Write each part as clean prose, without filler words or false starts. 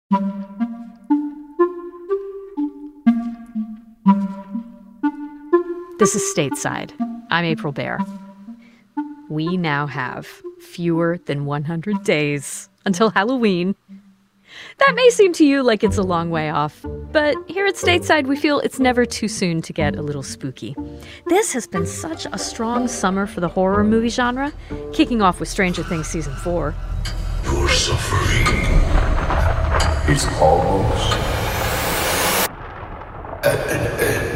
This is Stateside. I'm April Baer. We now have fewer than 100 days until Halloween. That may seem to you like it's a long way off, but here at Stateside, we feel it's never too soon to get a little spooky. This has been such a strong summer for the horror movie genre, kicking off with Stranger Things Season 4. Your suffering is almost at an end.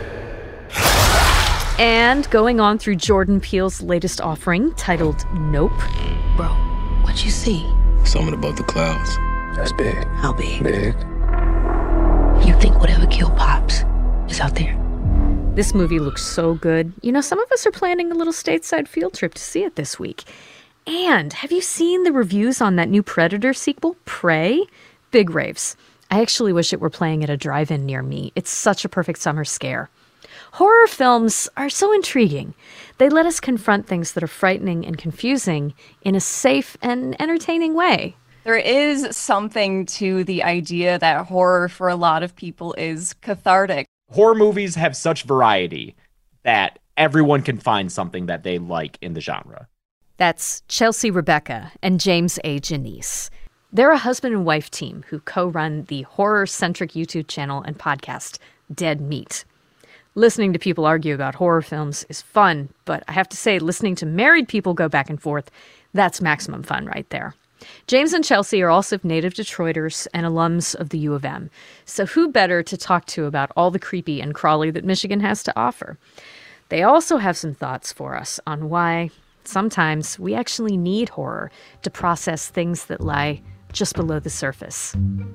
And going on through Jordan Peele's latest offering, titled Nope. Bro, what you see? Something above the clouds. That's big. How big? Big. You think whatever killed Pops is out there? This movie looks so good. You know, some of us are planning a little stateside field trip to see it this week. And have you seen the reviews on that new Predator sequel, Prey? Big raves. I actually wish it were playing at a drive-in near me. It's such a perfect summer scare. Horror films are so intriguing. They let us confront things that are frightening and confusing in a safe and entertaining way. There is something to the idea that horror for a lot of people is cathartic. Horror movies have such variety that everyone can find something that they like in the genre. That's Chelsea Rebecca and James A. Janice. They're a husband and wife team who co-run the horror-centric YouTube channel and podcast, Dead Meat. Listening to people argue about horror films is fun, but I have to say, listening to married people go back and forth, that's maximum fun right there. James and Chelsea are also native Detroiters and alums of the U of M. So who better to talk to about all the creepy and crawly that Michigan has to offer? They also have some thoughts for us on why sometimes we actually need horror to process things that lie just below the surface.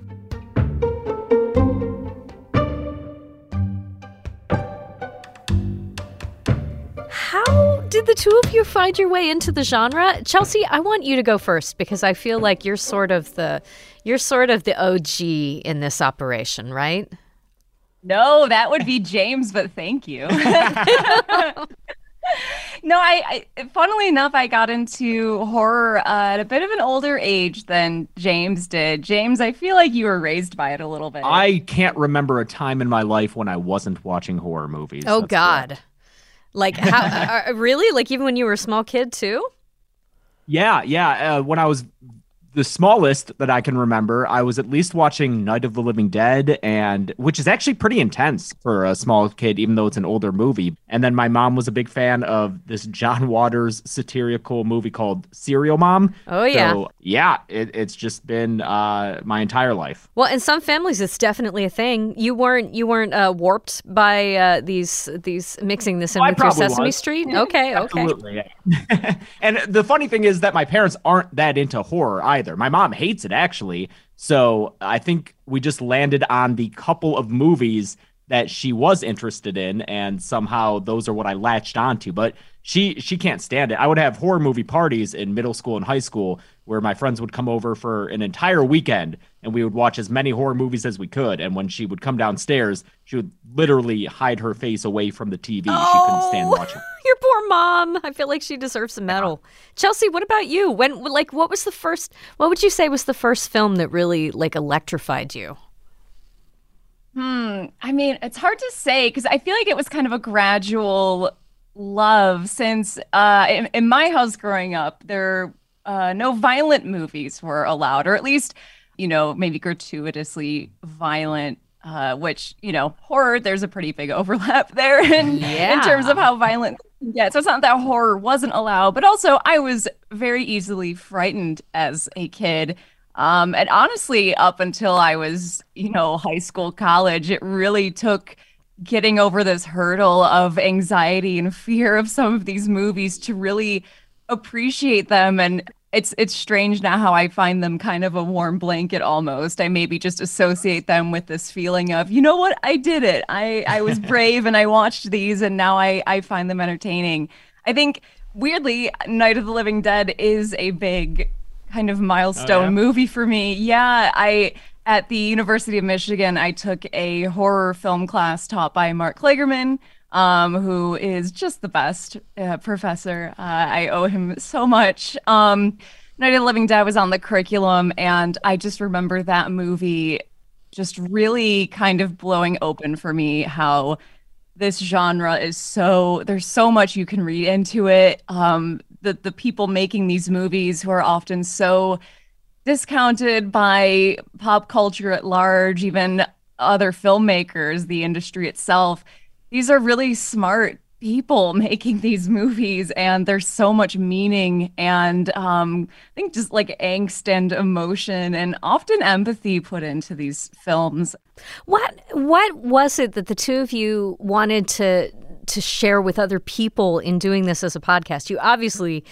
How did the two of you find your way into the genre? Chelsea, I want you to go first because I feel like you're sort of the OG in this operation, right? No, that would be James, but thank you. No, I funnily enough, I got into horror at a bit of an older age than James did. James, I feel like you were raised by it a little bit. I can't remember a time in my life when I wasn't watching horror movies. Oh, That's God. correct. Like, how, really? Like, even when you were a small kid, too? Yeah. When I was the smallest that I can remember, I was at least watching Night of the Living Dead, and which is actually pretty intense for a small kid, even though it's an older movie. And then my mom was a big fan of this John Waters satirical movie called Serial Mom. Oh, yeah. So, yeah, it's just been my entire life. Well, in some families, it's definitely a thing. You weren't warped by these mixing this in I with your probably Sesame was. Street? Okay. Absolutely. Yeah. And the funny thing is that my parents aren't that into horror either. My mom hates it, actually. So I think we just landed on the couple of movies that she was interested in, and somehow those are what I latched onto. But she can't stand it. I would have horror movie parties in middle school and high school where my friends would come over for an entire weekend, and we would watch as many horror movies as we could. And when she would come downstairs, she would literally hide her face away from the TV. She couldn't stand watching. Your poor mom. I feel like she deserves a medal. Chelsea, what about you? What would you say was the first film that really electrified you? I mean, it's hard to say because I feel like it was kind of a gradual love since in my house growing up, no violent movies were allowed, or at least, maybe gratuitously violent, which, horror, there's a pretty big overlap there in terms of how violent it can get. So it's not that horror wasn't allowed, but also I was very easily frightened as a kid. And honestly, up until I was, high school, college, it really took getting over this hurdle of anxiety and fear of some of these movies to really appreciate them. And it's strange now how I find them kind of a warm blanket almost. I maybe just associate them with this feeling of, you know what, I did it. I was brave and I watched these and now I find them entertaining. I think, weirdly, Night of the Living Dead is a big kind of milestone movie for me. Yeah, at the University of Michigan, I took a horror film class taught by Mark Klagerman, who is just the best professor. I owe him so much. Night of the Living Dead was on the curriculum, and I just remember that movie just really kind of blowing open for me how this genre is there's so much you can read into it. The people making these movies who are often so discounted by pop culture at large, even other filmmakers, the industry itself. These are really smart people making these movies, and there's so much meaning and I think just like angst and emotion and often empathy put into these films. What was it that the two of you wanted to share with other people in doing this as a podcast? You obviously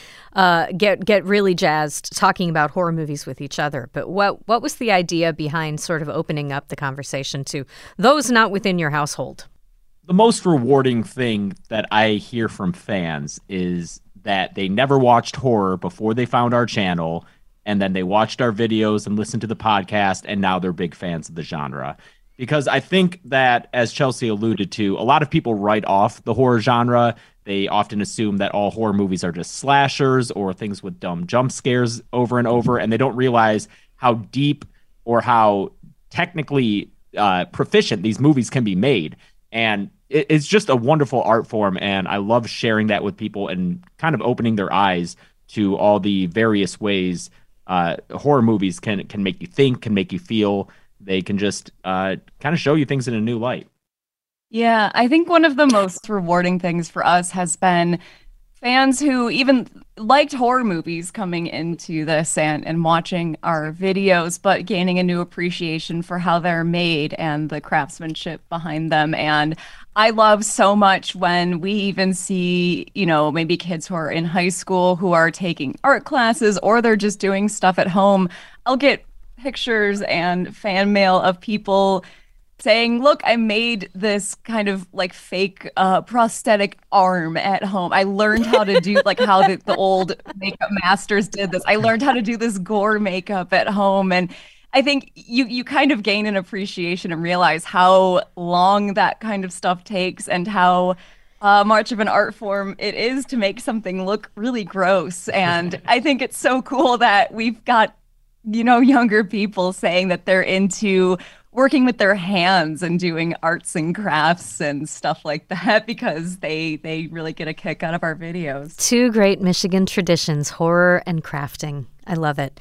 get really jazzed talking about horror movies with each other, but what was the idea behind sort of opening up the conversation to those not within your household? The most rewarding thing that I hear from fans is that they never watched horror before they found our channel, and then they watched our videos and listened to the podcast, and now they're big fans of the genre. Because I think that, as Chelsea alluded to, a lot of people write off the horror genre. They often assume that all horror movies are just slashers or things with dumb jump scares over and over, and they don't realize how deep or how technically proficient these movies can be made. And it's just a wonderful art form, and I love sharing that with people and kind of opening their eyes to all the various ways horror movies can make you think, can make you feel. They can just kind of show you things in a new light. Yeah, I think one of the most rewarding things for us has been fans who even liked horror movies coming into this and watching our videos, but gaining a new appreciation for how they're made and the craftsmanship behind them. And I love so much when we even see, maybe kids who are in high school who are taking art classes or they're just doing stuff at home. I'll get pictures and fan mail of people saying, look, I made this kind of like fake prosthetic arm at home. I learned how to do like how the old makeup masters did this. I learned how to do this gore makeup at home. And I think you kind of gain an appreciation and realize how long that kind of stuff takes and how much of an art form it is to make something look really gross. And I think it's so cool that we've got, younger people saying that they're into working with their hands and doing arts and crafts and stuff like that because they really get a kick out of our videos. Two great Michigan traditions, horror and crafting. I love it.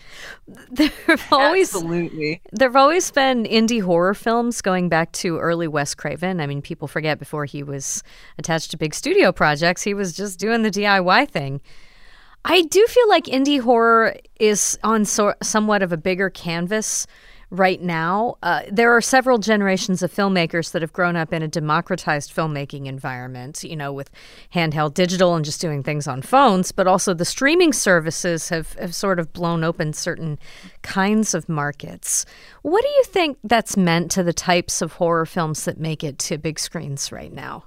Absolutely. There've always been indie horror films going back to early Wes Craven. I mean, people forget before he was attached to big studio projects, he was just doing the DIY thing. I do feel like indie horror is on somewhat of a bigger canvas right now. There are several generations of filmmakers that have grown up in a democratized filmmaking environment, with handheld digital and just doing things on phones, but also the streaming services have sort of blown open certain kinds of markets. What do you think that's meant to the types of horror films that make it to big screens right now?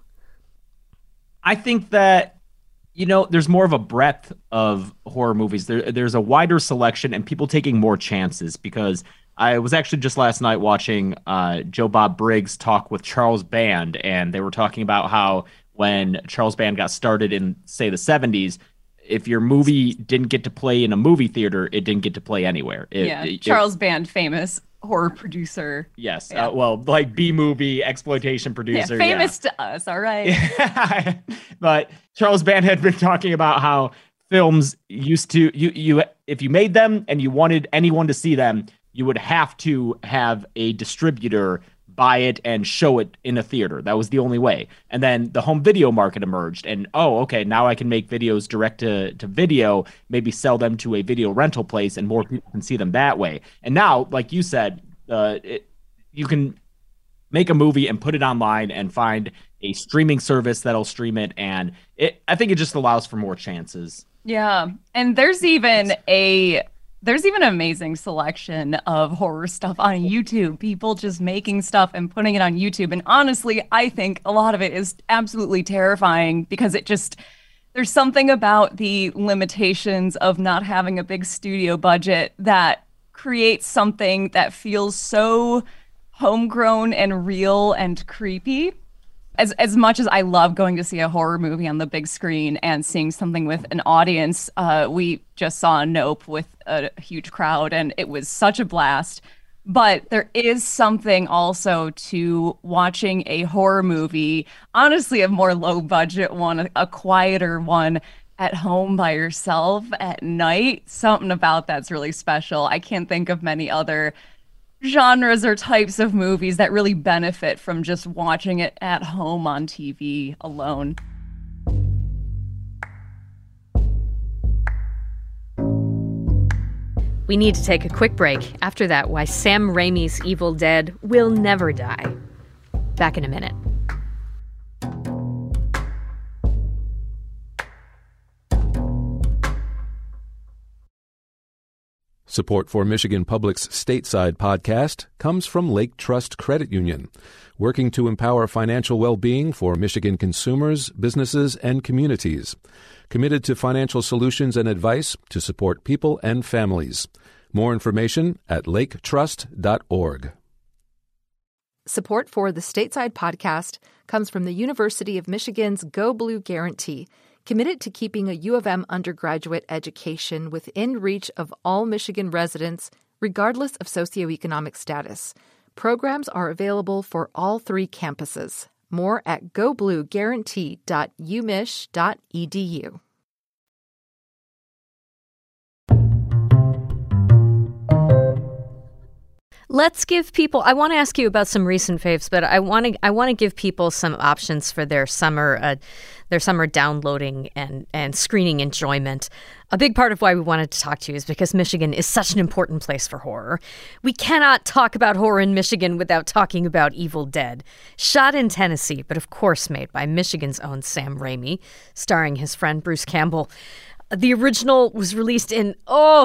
I think that there's more of a breadth of horror movies. There's a wider selection and people taking more chances, because I was actually just last night watching Joe Bob Briggs talk with Charles Band, and they were talking about how when Charles Band got started in, say, the 70s, if your movie didn't get to play in a movie theater, it didn't get to play anywhere. Charles Band, famous horror producer. Yes. Yeah. Like B-movie exploitation producer. Yeah, famous to us. All right. But Charles Band had been talking about how films used to, you if you made them and you wanted anyone to see them, you would have to have a distributor buy it and show it in a theater. That was the only way. And then the home video market emerged, and okay, now I can make videos direct to video, maybe sell them to a video rental place, and more people can see them that way. And now, like you said, you can make a movie and put it online and find a streaming service that'll stream it, and I think it just allows for more chances. Yeah, and there's even an amazing selection of horror stuff on YouTube. People just making stuff and putting it on YouTube. And honestly, I think a lot of it is absolutely terrifying because there's something about the limitations of not having a big studio budget that creates something that feels so homegrown and real and creepy. As much as I love going to see a horror movie on the big screen and seeing something with an audience, we just saw Nope with a huge crowd, and it was such a blast. But there is something also to watching a horror movie, honestly, a more low budget one, a quieter one at home by yourself at night. Something about that's really special. I can't think of many other genres or types of movies that really benefit from just watching it at home on TV alone. We need to take a quick break. After that, why Sam Raimi's Evil Dead will never die. Back in a minute. Support for Michigan Public's Stateside podcast comes from Lake Trust Credit Union, working to empower financial well-being for Michigan consumers, businesses, and communities. Committed to financial solutions and advice to support people and families. More information at laketrust.org. Support for the Stateside podcast comes from the University of Michigan's Go Blue Guarantee, committed to keeping a U of M undergraduate education within reach of all Michigan residents, regardless of socioeconomic status. Programs are available for all 3 campuses. More at goblueguarantee.umich.edu. Let's give people, I want to ask you about some recent faves, but I want to give people some options for their summer downloading and screening enjoyment. A big part of why we wanted to talk to you is because Michigan is such an important place for horror. We cannot talk about horror in Michigan without talking about Evil Dead. Shot in Tennessee, but of course made by Michigan's own Sam Raimi, starring his friend Bruce Campbell. The original was released in,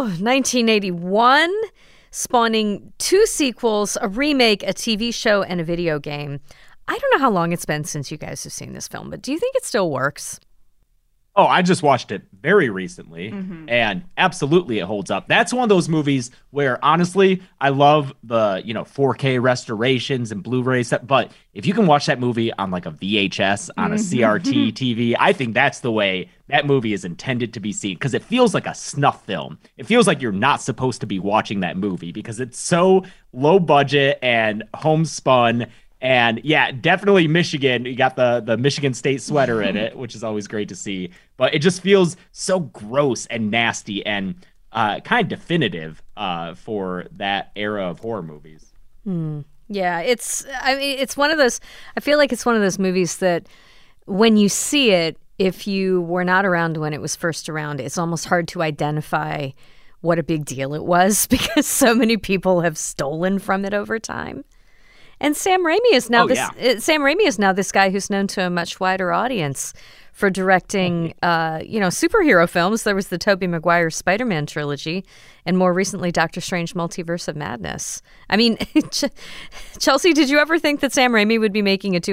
1981, spawning 2 sequels, a remake, a TV show, and a video game. I don't know how long it's been since you guys have seen this film, but do you think it still works? Oh, I just watched it very recently, and absolutely it holds up. That's one of those movies where, honestly, I love the 4K restorations and Blu-rays, but if you can watch that movie on like a VHS, on a CRT TV, I think that's the way that movie is intended to be seen, because it feels like a snuff film. It feels like you're not supposed to be watching that movie because it's so low budget and homespun. And yeah, definitely Michigan. You got the Michigan State sweater in it, which is always great to see. But it just feels so gross and nasty and kind of definitive for that era of horror movies. Yeah, it's one of those. I feel like it's one of those movies that when you see it, if you were not around when it was first around, it's almost hard to identify what a big deal it was because so many people have stolen from it over time. And Sam Raimi is now Sam Raimi is now this guy who's known to a much wider audience for directing, superhero films. There was the Tobey Maguire Spider-Man trilogy, and more recently, Doctor Strange: Multiverse of Madness. I mean, Chelsea, did you ever think that Sam Raimi would be making a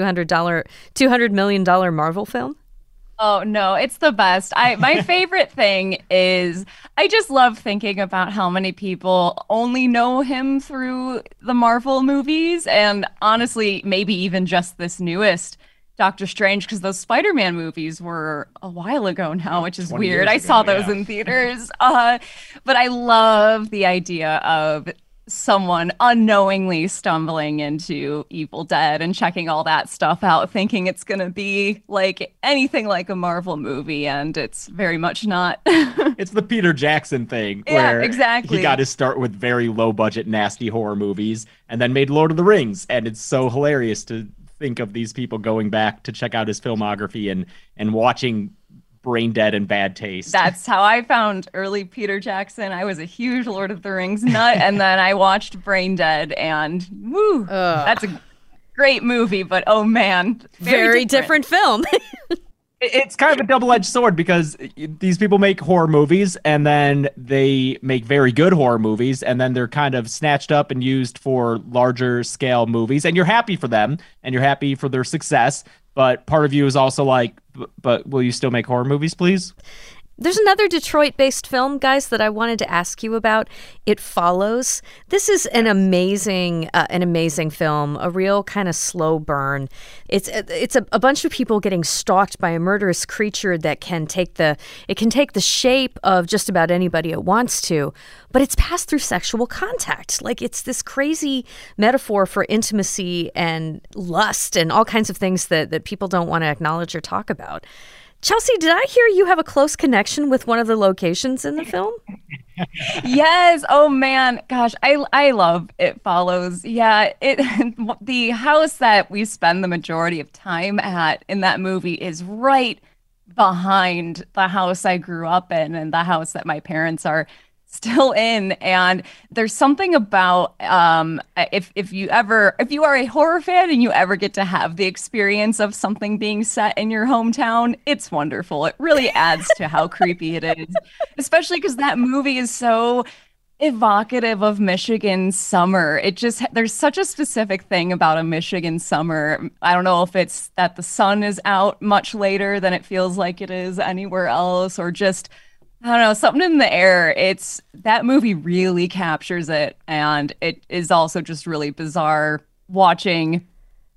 $200 million Marvel film? Oh, no, it's the best. My favorite thing is I just love thinking about how many people only know him through the Marvel movies. And honestly, maybe even just this newest Doctor Strange, because those Spider-Man movies were a while ago now, which is weird. I saw those in theaters. But I love the idea of someone unknowingly stumbling into Evil Dead and checking all that stuff out, thinking it's going to be like anything like a Marvel movie, and it's very much not. It's the Peter Jackson thing, where exactly. He got his start with very low-budget, nasty horror movies, and then made Lord of the Rings, and it's so hilarious to think of these people going back to check out his filmography and watching Brain Dead and Bad Taste. That's how I found early Peter Jackson. I was a huge Lord of the Rings nut, and then I watched Brain Dead, and woo, that's a great movie, but oh man, very different film. It's kind of a double-edged sword because these people make horror movies and then they make very good horror movies and then they're kind of snatched up and used for larger scale movies, and you're happy for them and you're happy for their success. But part of you is also like, but will you still make horror movies, please? There's another Detroit-based film, guys, that I wanted to ask you about. It Follows. This is an amazing film, a real kind of slow burn. It's a bunch of people getting stalked by a murderous creature that can take the shape of just about anybody it wants to, but it's passed through sexual contact. Like, it's this crazy metaphor for intimacy and lust and all kinds of things that people don't want to acknowledge or talk about. Chelsea, did I hear you have a close connection with one of the locations in the film? Yes. Oh man, gosh, I love It Follows. Yeah, the house that we spend the majority of time at in that movie is right behind the house I grew up in and the house that my parents are still in. And there's something about if you are a horror fan and you ever get to have the experience of something being set in your hometown, it's wonderful. It really adds to how creepy it is, especially because that movie is so evocative of Michigan summer. There's such a specific thing about a Michigan summer. I don't know if it's that the sun is out much later than it feels like it is anywhere else, or just, I don't know, something in the air. That movie really captures it, and it is also just really bizarre watching,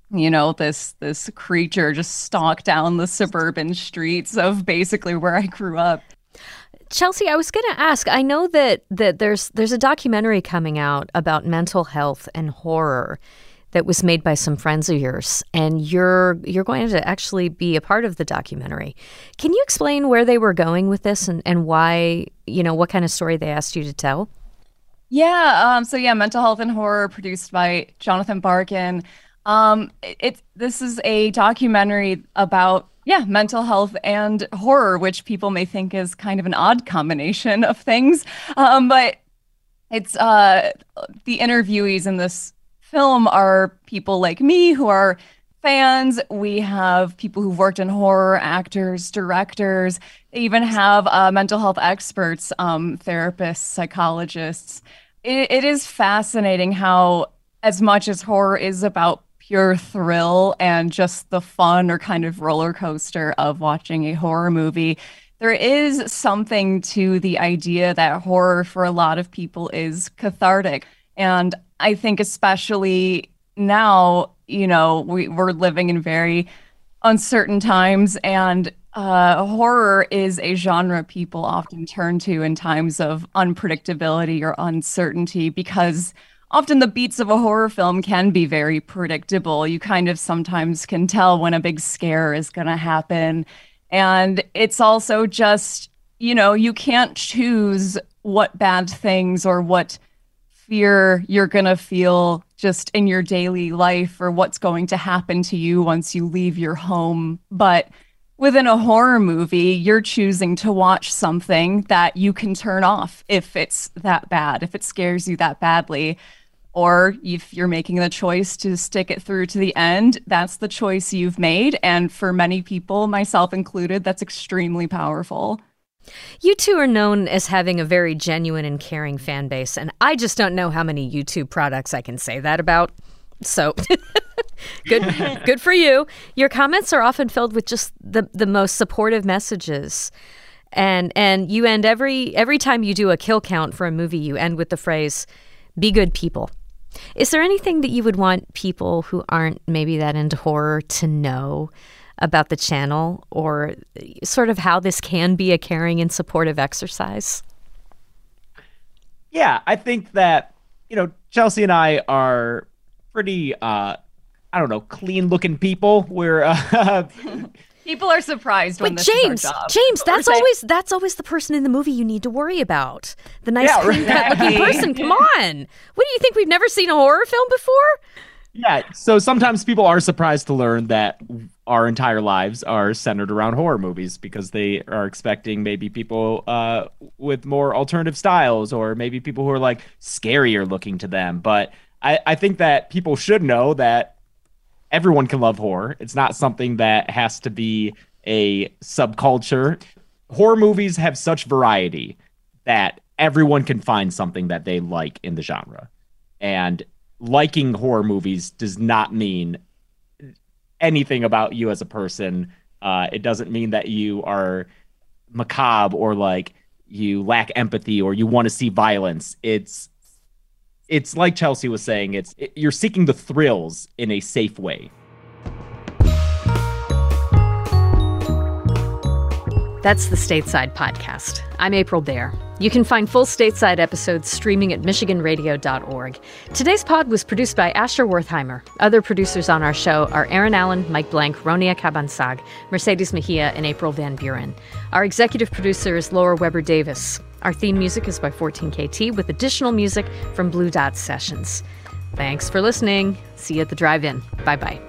this creature just stalk down the suburban streets of basically where I grew up. Chelsea, I was going to ask, I know that there's a documentary coming out about mental health and horror that was made by some friends of yours, and you're going to actually be a part of the documentary. Can you explain where they were going with this and why, what kind of story they asked you to tell? Yeah, Mental Health and Horror, produced by Jonathan Barkin. This is a documentary about mental health and horror, which people may think is kind of an odd combination of things. But it's the interviewees in this film are people like me who are fans. We have people who've worked in horror, actors, directors. They even have mental health experts, therapists, psychologists. It is fascinating how, as much as horror is about pure thrill and just the fun or kind of roller coaster of watching a horror movie, there is something to the idea that horror for a lot of people is cathartic. And I think especially now, we're living in very uncertain times, and horror is a genre people often turn to in times of unpredictability or uncertainty, because often the beats of a horror film can be very predictable. You kind of sometimes can tell when a big scare is going to happen. And it's also just, you can't choose what bad things or what fear you're going to feel just in your daily life, or what's going to happen to you once you leave your home. But within a horror movie, you're choosing to watch something that you can turn off if it's that bad, if it scares you that badly. Or if you're making the choice to stick it through to the end, that's the choice you've made. And for many people, myself included, that's extremely powerful. You two are known as having a very genuine and caring fan base, and I just don't know how many YouTube products I can say that about. So good for you. Your comments are often filled with just the most supportive messages. And you end every time you do a kill count for a movie, you end with the phrase, "Be good people." Is there anything that you would want people who aren't maybe that into horror to know about the channel, or sort of how this can be a caring and supportive exercise? Yeah, I think that, Chelsea and I are pretty, clean looking people. We're, people are surprised when but this James, is our job. James, that's always the person in the movie you need to worry about. The nice, clean-cut looking person. Come on. What do you think? We've never seen a horror film before? Yeah, so sometimes people are surprised to learn that our entire lives are centered around horror movies, because they are expecting maybe people with more alternative styles, or maybe people who are like scarier looking to them. But I think that people should know that everyone can love horror. It's not something that has to be a subculture. Horror movies have such variety that everyone can find something that they like in the genre. And liking horror movies does not mean anything about you as a person. It doesn't mean that you are macabre or like you lack empathy or you want to see violence. It's like Chelsea was saying, you're seeking the thrills in a safe way. That's the Stateside Podcast. I'm April Baer. You can find full Stateside episodes streaming at michiganradio.org. Today's pod was produced by Asher Wertheimer. Other producers on our show are Aaron Allen, Mike Blank, Ronia Cabansag, Mercedes Mejia, and April Van Buren. Our executive producer is Laura Weber Davis. Our theme music is by 14KT with additional music from Blue Dot Sessions. Thanks for listening. See you at the drive-in. Bye-bye.